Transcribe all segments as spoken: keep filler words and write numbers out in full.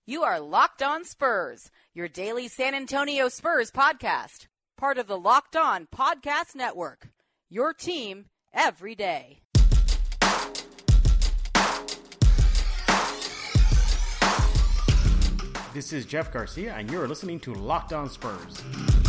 You are Locked On Spurs, your daily San Antonio Spurs podcast. Part of the Locked On Podcast Network, your team every day. This is Jeff Garcia, and you're listening to Locked On Spurs.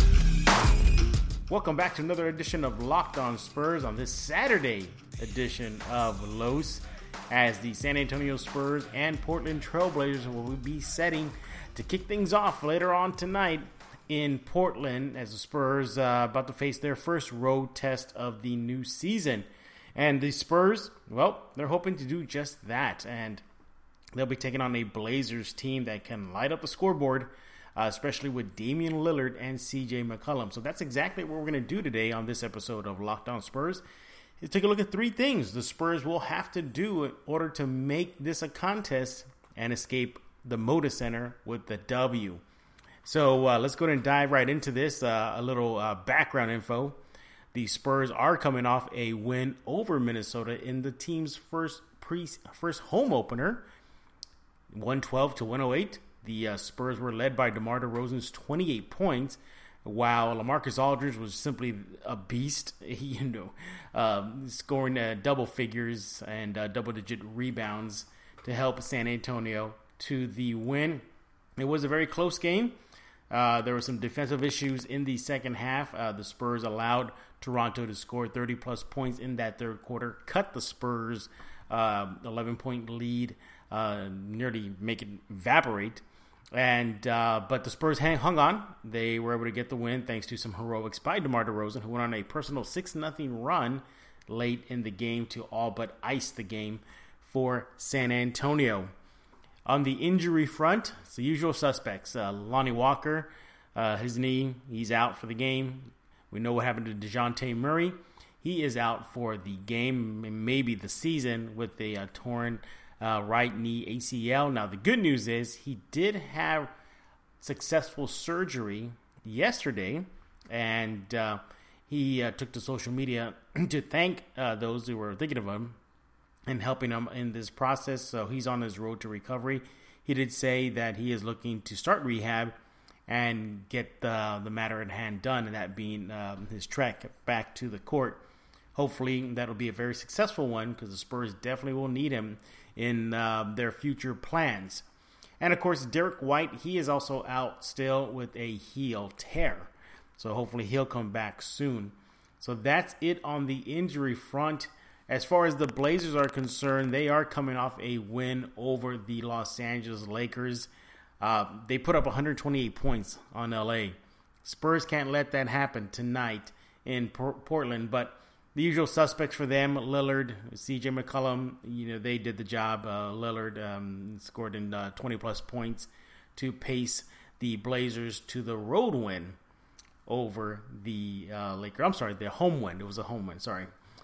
Welcome back to another edition of Locked On Spurs on this Saturday edition of Los, as the San Antonio Spurs and Portland Trailblazers will be setting to kick things off later on tonight in Portland, as the Spurs uh, about to face their first road test of the new season. And the Spurs, well, they're hoping to do just that, and they'll be taking on a Blazers team that can light up the scoreboard, uh, especially with Damian Lillard and C J McCollum. So that's exactly what we're going to do today on this episode of Locked On Spurs. Is take a look at three things the Spurs will have to do in order to make this a contest and escape the Moda Center with the W. So uh, let's go ahead and dive right into this. Uh, a little uh, background info. The Spurs are coming off a win over Minnesota in the team's first pre first home opener, one twelve to one oh eight. The uh, Spurs were led by DeMar DeRozan's twenty-eight points, while LaMarcus Aldridge was simply a beast, you know, um, scoring uh, double figures and uh, double-digit rebounds to help San Antonio to the win. It was a very close game. Uh, there were some defensive issues in the second half. Uh, the Spurs allowed Toronto to score thirty-plus points in that third quarter, cut the Spurs' uh, eleven-point lead, uh, nearly make it evaporate. And uh, but the Spurs hang, hung on. They were able to get the win thanks to some heroics by DeMar DeRozan, who went on a personal six nothing run late in the game to all but ice the game for San Antonio. On the injury front, it's the usual suspects. Uh, Lonnie Walker, uh, his knee, he's out for the game. We know what happened to DeJounte Murray. He is out for the game, maybe the season, with a uh, torn Uh, right knee A C L. Now, the good news is he did have successful surgery yesterday, and uh, he uh, took to social media to thank uh, those who were thinking of him and helping him in this process. So he's on his road to recovery. He did say that he is looking to start rehab and get the, the matter at hand done, and that being um, his trek back to the court. Hopefully that'll be a very successful one, because the Spurs definitely will need him in uh, their future plans. And of course, Derek White, he is also out still with a heel tear. So hopefully he'll come back soon. So that's it on the injury front. As far as the Blazers are concerned, they are coming off a win over the Los Angeles Lakers. Uh, they put up one hundred twenty-eight points on L A. Spurs can't let that happen tonight in Por- Portland, but the usual suspects for them, Lillard, C J McCollum, you know, they did the job. Uh, Lillard um, scored in uh, twenty-plus points to pace the Blazers to the road win over the uh, Lakers. I'm sorry, the home win. It was a home win, sorry,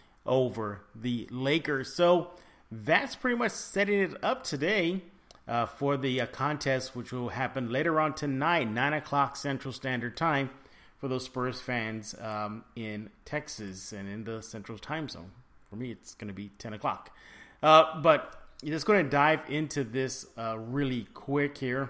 over the Lakers. So that's pretty much setting it up today uh, for the uh, contest, which will happen later on tonight, nine o'clock Central Standard Time, for those Spurs fans um, in Texas and in the Central Time Zone. For me, it's going to be ten o'clock. Uh, but let's go ahead and dive into this uh, really quick here.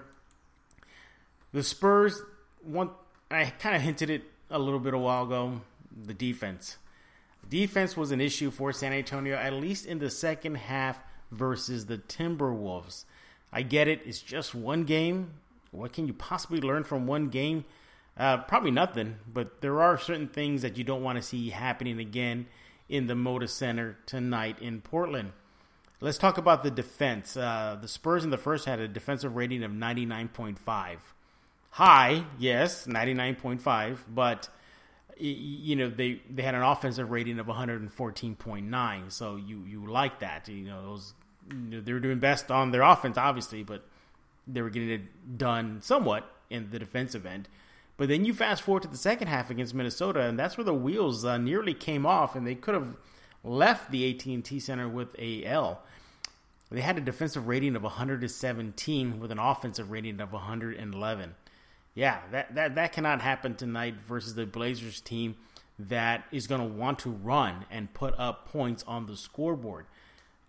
The Spurs, one, I kind of hinted it a little bit a while ago, the defense. Defense was an issue for San Antonio, at least in the second half versus the Timberwolves. I get it. It's just one game. What can you possibly learn from one game? Uh, probably nothing, but there are certain things that you don't want to see happening again in the Moda Center tonight in Portland. Let's talk about the defense. Uh, the Spurs in the first had a defensive rating of ninety-nine point five. High, yes, ninety-nine point five, but you know they, they had an offensive rating of one hundred fourteen point nine. So you, you like that. You know, those, you know, they were doing best on their offense, obviously, but they were getting it done somewhat in the defensive end. But then you fast forward to the second half against Minnesota, and that's where the wheels uh, nearly came off, and they could have left the A T and T Center with a L. They had a defensive rating of one hundred seventeen with an offensive rating of one hundred eleven. Yeah, that, that, that cannot happen tonight versus the Blazers team that is going to want to run and put up points on the scoreboard.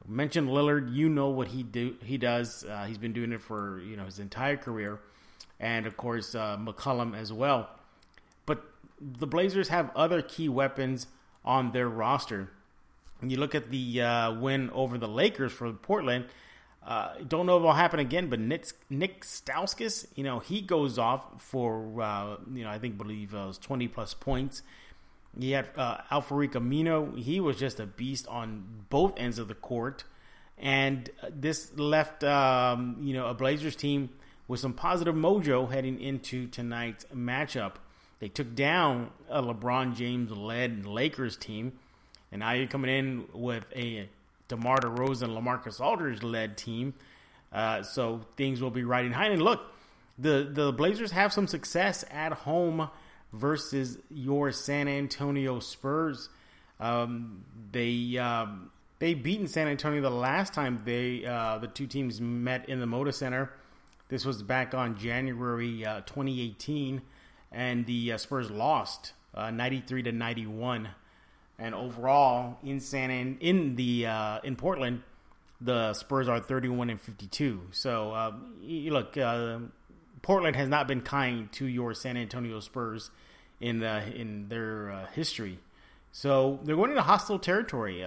Mentioned Lillard, you know what he do. He does. Uh, he's been doing it for you know his entire career, and of course uh, McCollum as well. But the Blazers have other key weapons on their roster. When you look at the uh, win over the Lakers for Portland, uh, don't know if it'll happen again, but Nick, Nick Stauskas, you know, he goes off for, uh, you know, I think, believe uh, it was twenty plus points. You had uh, Al-Farouq Amino. He was just a beast on both ends of the court. And this left, um, you know, a Blazers team with some positive mojo heading into tonight's matchup. They took down a LeBron James-led Lakers team. And now you're coming in with a DeMar DeRozan, LaMarcus Aldridge-led team. Uh, so things will be riding high. And look, the, the Blazers have some success at home versus your San Antonio Spurs. Um, they um, they beaten San Antonio the last time they uh, the two teams met in the Moda Center. This was back on January uh, twenty eighteen, and the uh, Spurs lost uh, ninety-three to ninety-one. And overall, in San An- in the uh, in Portland, the Spurs are thirty-one and fifty-two. So uh, look. Uh, Portland has not been kind to your San Antonio Spurs in the, in their uh, history. So they're going into hostile territory.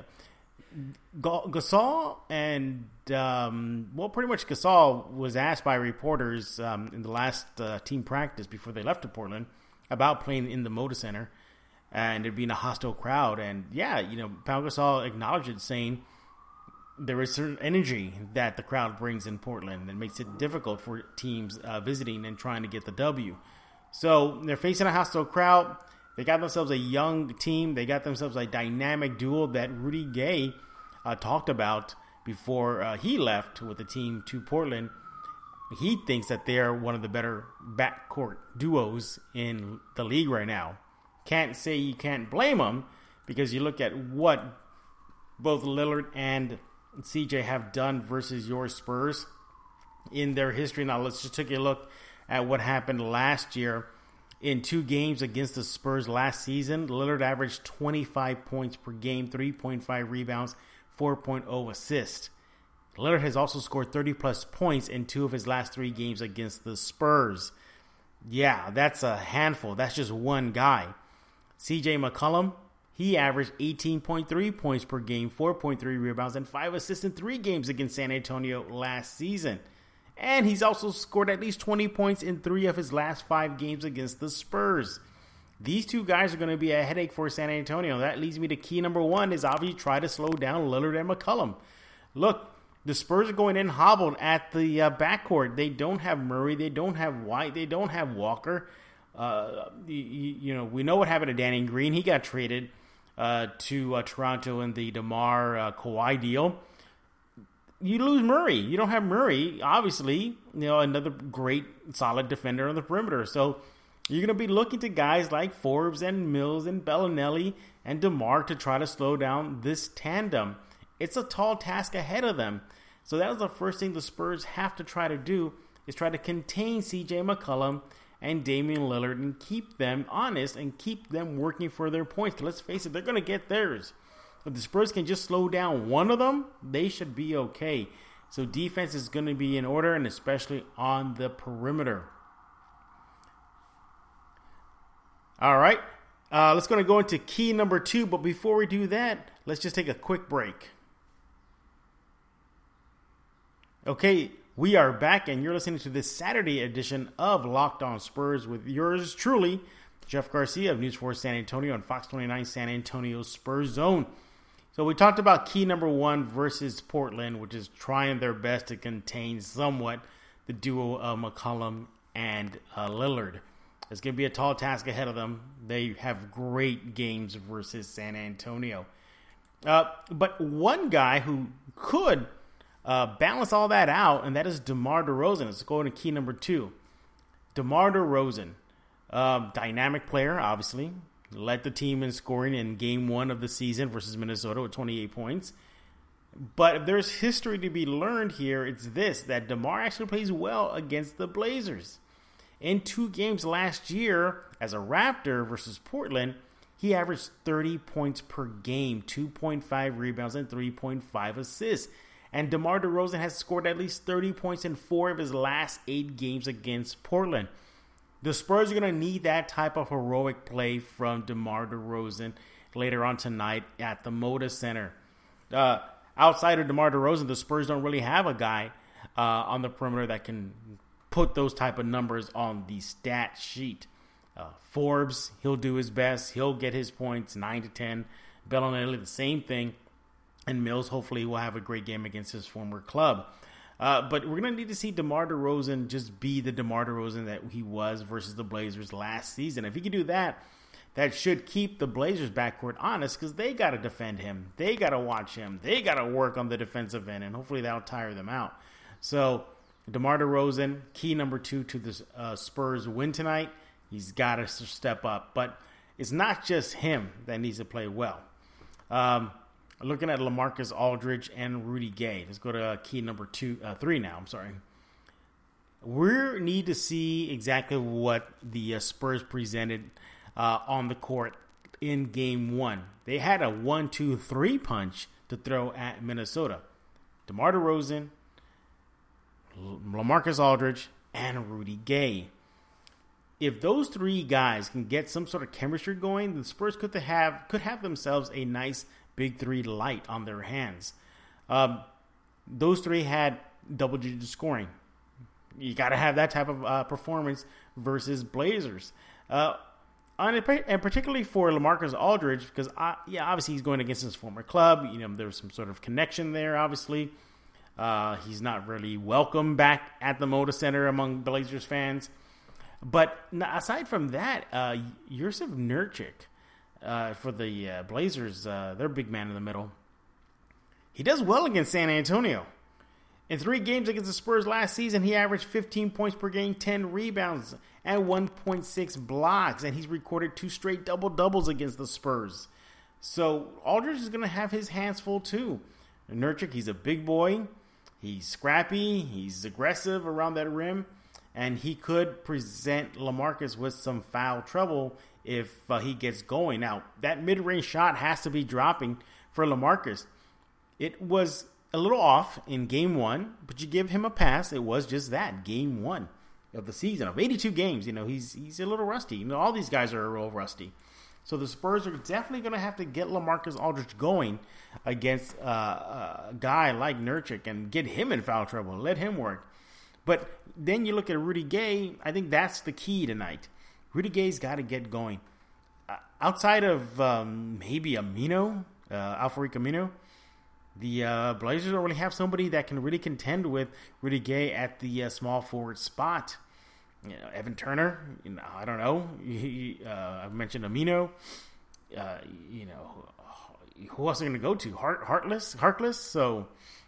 Gasol and, um, well, pretty much Gasol was asked by reporters um, in the last uh, team practice before they left to Portland about playing in the Moda Center and it being a hostile crowd. And, yeah, you know, Pau Gasol acknowledged it, saying there is certain energy that the crowd brings in Portland that makes it difficult for teams uh, visiting and trying to get the W. So they're facing a hostile crowd. They got themselves a young team. They got themselves a dynamic duo that Rudy Gay uh, talked about before uh, he left with the team to Portland. He thinks that they're one of the better backcourt duos in the league right now. Can't say you can't blame them, because you look at what both Lillard and C J have done versus your Spurs in their history. Now let's just take a look at what happened last year in two games against the Spurs last season. Lillard averaged twenty-five points per game, three point five rebounds, four point oh assists. Lillard has also scored thirty plus points in two of his last three games against the Spurs. Yeah, that's a handful. That's just one guy. C J McCollum, he averaged eighteen point three points per game, four point three rebounds, and five assists in three games against San Antonio last season. And he's also scored at least twenty points in three of his last five games against the Spurs. These two guys are going to be a headache for San Antonio. That leads me to key number one, is obviously try to slow down Lillard and McCollum. Look, the Spurs are going in hobbled at the uh, backcourt. They don't have Murray. They don't have White. They don't have Walker. Uh, you, you know, we know what happened to Danny Green. He got traded uh, to uh, Toronto in the DeMar uh, Kawhi deal. You lose Murray. You don't have Murray, obviously, you know, another great, solid defender on the perimeter. So you're going to be looking to guys like Forbes and Mills and Bellinelli and DeMar to try to slow down this tandem. It's a tall task ahead of them. So that was the first thing the Spurs have to try to do, is try to contain C J McCollum and Damian Lillard and keep them honest and keep them working for their points. Because let's face it, they're going to get theirs. If the Spurs can just slow down one of them, they should be okay. So defense is going to be in order, and especially on the perimeter. All right, uh, let's going to go into key number two. But before we do that, let's just take a quick break. Okay, we are back, and you're listening to this Saturday edition of Locked On Spurs with yours truly, Jeff Garcia of News four San Antonio on Fox twenty-nine San Antonio Spurs Zone. So we talked about key number one versus Portland, which is trying their best to contain somewhat the duo of McCollum and uh, Lillard. It's going to be a tall task ahead of them. They have great games versus San Antonio. Uh, but one guy who could uh, balance all that out, and that is DeMar DeRozan. Let's go into key number two. DeMar DeRozan, uh, dynamic player, obviously. Led the team in scoring in game one of the season versus Minnesota with twenty-eight points. But if there's history to be learned here, it's this, that DeMar actually plays well against the Blazers. In two games last year, as a Raptor versus Portland, he averaged thirty points per game, two point five rebounds, and three point five assists. And DeMar DeRozan has scored at least thirty points in four of his last eight games against Portland. The Spurs are going to need that type of heroic play from DeMar DeRozan later on tonight at the Moda Center. Uh, outside of DeMar DeRozan, the Spurs don't really have a guy uh, on the perimeter that can put those type of numbers on the stat sheet. Uh, Forbes, he'll do his best. He'll get his points, nine to ten. Bellinelli, the same thing. And Mills, hopefully, will have a great game against his former club. Uh, but we're going to need to see DeMar DeRozan just be the DeMar DeRozan that he was versus the Blazers last season. If he can do that, that should keep the Blazers backcourt honest because they got to defend him. They got to watch him. They got to work on the defensive end, and hopefully that'll tire them out. So DeMar DeRozan, key number two to the uh, Spurs win tonight. He's got to step up. But it's not just him that needs to play well. Um, looking at LaMarcus Aldridge and Rudy Gay. Let's go to key number two, uh, three now. I'm sorry. We need to see exactly what the uh, Spurs presented uh, on the court in game one. They had a one two three punch to throw at Minnesota. DeMar DeRozan, LaMarcus Aldridge, and Rudy Gay. If those three guys can get some sort of chemistry going, the Spurs could have could have themselves a nice big three light on their hands. Um, those three had double-digit scoring. You got to have that type of uh, performance versus Blazers. Uh, and particularly for LaMarcus Aldridge, because, uh, yeah, obviously he's going against his former club. You know, there's some sort of connection there, obviously. Uh, he's not really welcome back at the Moda Center among Blazers fans. But aside from that, uh, Jusuf Nurkic, uh, for the uh, Blazers, uh, their big man in the middle, he does well against San Antonio. In three games against the Spurs last season, he averaged fifteen points per game, ten rebounds, and one point six blocks. And he's recorded two straight double-doubles against the Spurs. So Aldridge is going to have his hands full too. Nurkic, he's a big boy. He's scrappy. He's aggressive around that rim. And he could present LaMarcus with some foul trouble if uh, he gets going. Now, that mid-range shot has to be dropping for LaMarcus. It was a little off in game one, but you give him a pass. It was just that, game one of the season. Of eighty-two games, you know, he's he's a little rusty. You know, all these guys are a little rusty. So the Spurs are definitely going to have to get LaMarcus Aldridge going against uh, a guy like Nurkic and get him in foul trouble. Let him work. But then you look at Rudy Gay. I think that's the key tonight. Rudy Gay's got to get going. Uh, outside of um, maybe Amino, uh, Al-Farouq Amino, the uh, Blazers don't really have somebody that can really contend with Rudy Gay at the uh, small forward spot. You know, Evan Turner, you know, I don't know. He, uh, I've mentioned Amino. Uh, you know, who else are going to go to? Heart, Heartless? Harkless? So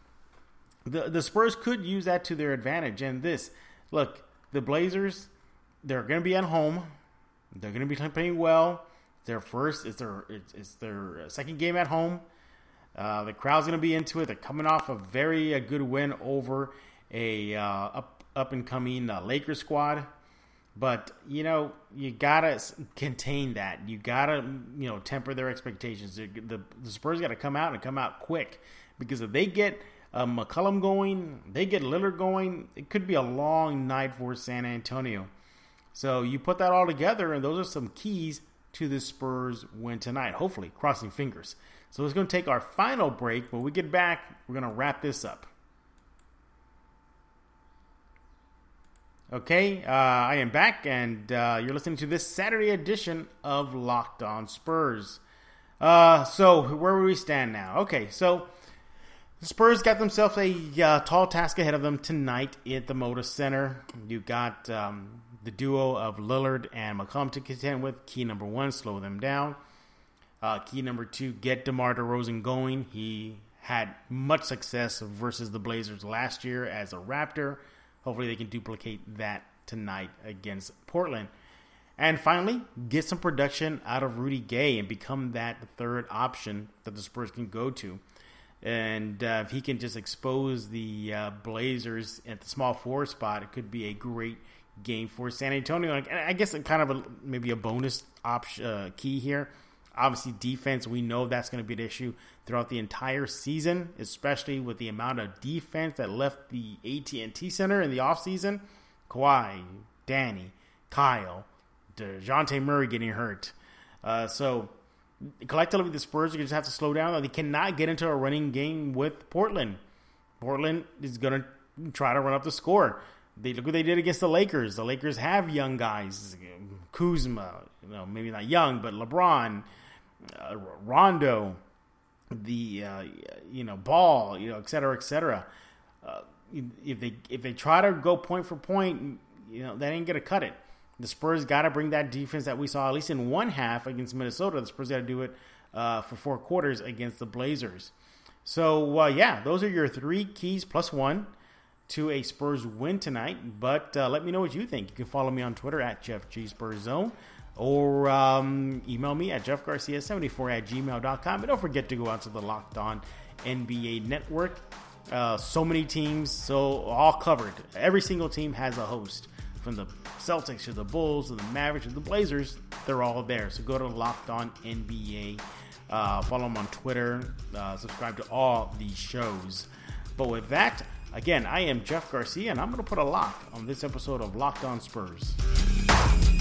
the the Spurs could use that to their advantage. And this, look, the Blazers, they're going to be at home. They're going to be playing well. Their first, it's their it's, it's their second game at home. Uh, the crowd's going to be into it. They're coming off a very a good win over a uh, up up and coming uh, Lakers squad. But you know you gotta contain that. You gotta you know temper their expectations. The, the, the Spurs got to come out and come out quick, because if they get Uh, McCollum going, they get Lillard going, it could be a long night for San Antonio. So you put that all together, and those are some keys to the Spurs win tonight, hopefully, crossing fingers. So it's going to take our final break. When we get back, we're going to wrap this up. Okay, uh, I am back, and uh, you're listening to this Saturday edition of Locked On Spurs. Uh, so where do we stand now? Okay, so the Spurs got themselves a uh, tall task ahead of them tonight at the Moda Center. You got um, the duo of Lillard and McCollum to contend with. Key number one, slow them down. Uh, key number two, get DeMar DeRozan going. He had much success versus the Blazers last year as a Raptor. Hopefully they can duplicate that tonight against Portland. And finally, get some production out of Rudy Gay and become that third option that the Spurs can go to. And uh, if he can just expose the uh, Blazers at the small forward spot, it could be a great game for San Antonio. And I guess kind of a, maybe a bonus option uh, key here. Obviously, defense, we know that's going to be an issue throughout the entire season, especially with the amount of defense that left the A T and T Center in the offseason. Kawhi, Danny, Kyle, DeJounte Murray getting hurt. Uh, so, collectively, the Spurs are going to just have to slow down. They cannot get into a running game with Portland. Portland is going to try to run up the score. They look what they did against the Lakers. The Lakers have young guys. Kuzma, you know, maybe not young, but LeBron, uh, Rondo, the uh, you know Ball, you know, et cetera, et cetera. Uh, if they if they try to go point for point, you know, that ain't gonna cut it. The Spurs got to bring that defense that we saw at least in one half against Minnesota. The Spurs got to do it uh, for four quarters against the Blazers. So uh, yeah, those are your three keys plus one to a Spurs win tonight. But uh, let me know what you think. You can follow me on Twitter at Jeff G Spurs Zone, or um, email me at jeff garcia seventy-four at gmail dot com. And don't forget to go out to the Locked On N B A Network. Uh, so many teams, so all covered. Every single team has a host. From the Celtics to the Bulls to the Mavericks to the Blazers, they're all there. So go to Locked On N B A. Uh, follow them on Twitter. Uh, subscribe to all these shows. But with that, again, I am Jeff Garcia, and I'm going to put a lock on this episode of Locked On Spurs.